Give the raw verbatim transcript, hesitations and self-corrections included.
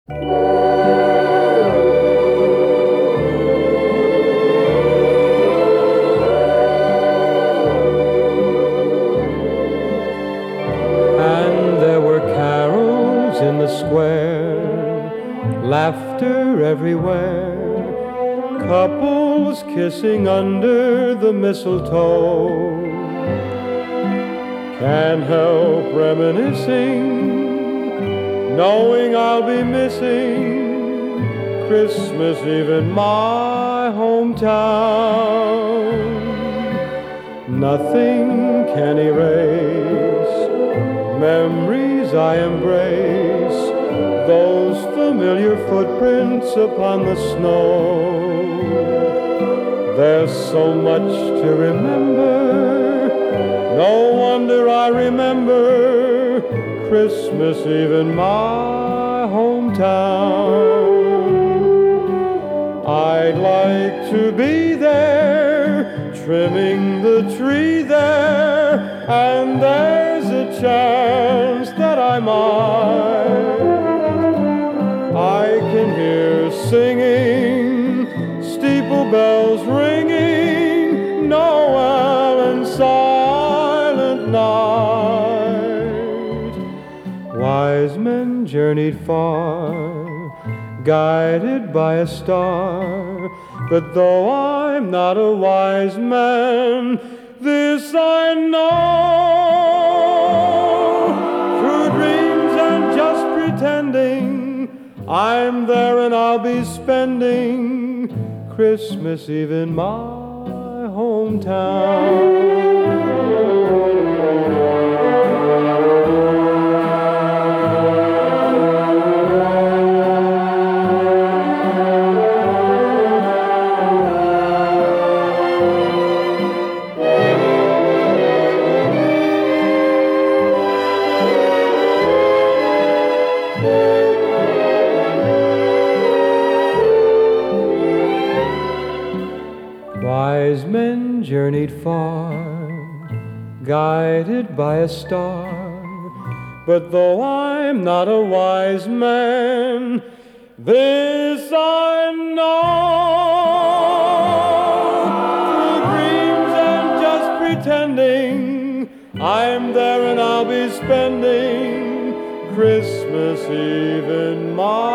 And there were carols in the square, laughter everywhere, couples kissing under the mistletoe. Can't help reminiscing, knowing I'll be missing Christmas Eve in my hometown. Nothing can erase memories I embrace, those familiar footprints upon the snow. There's so much to remember, no wonder I remember Christmas Eve in my hometown. I'd like to be there, trimming the tree there, and there's a chance that I might. I can hear singing, steeple bells ringing, Noel and Silent Night. Wise men journeyed far, guided by a star, but though I'm not a wise man, this I know, through dreams and just pretending, I'm there and I'll be spending Christmas Eve in my hometown. Wise men journeyed far, guided by a star, but though I'm not a wise man, this I know, through dreams and just pretending, I'm there and I'll be spending Christmas Eve in my